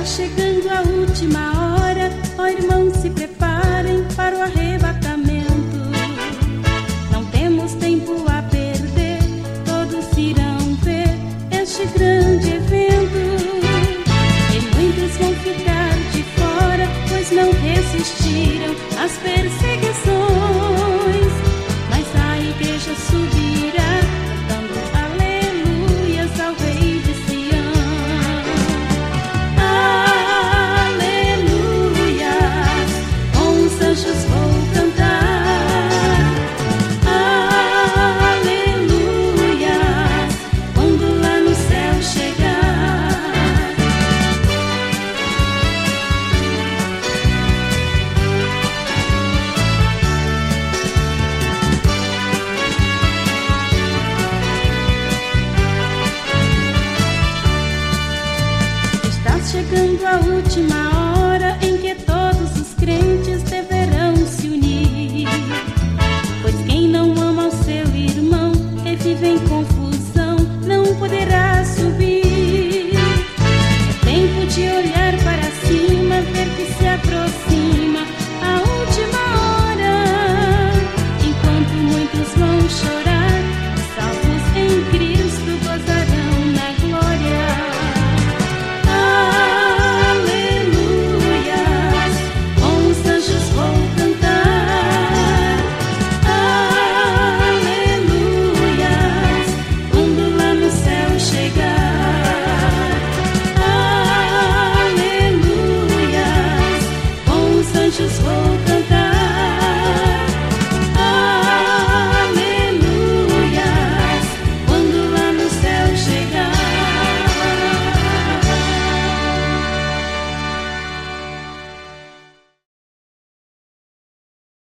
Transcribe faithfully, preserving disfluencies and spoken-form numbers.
chegando a última hora, ó irmãos, se preparem para o arrebatamento. Não temos tempo a perder, todos irão ver este grande evento. E muitos vão ficar de fora, pois não resistiram às perseguições. Mas a igreja subirá, dando aleluias ao Rei de Sião. Aleluias, com os anjos vou cantar. Aleluias, quando lá no céu chegar. Está chegando a última hora.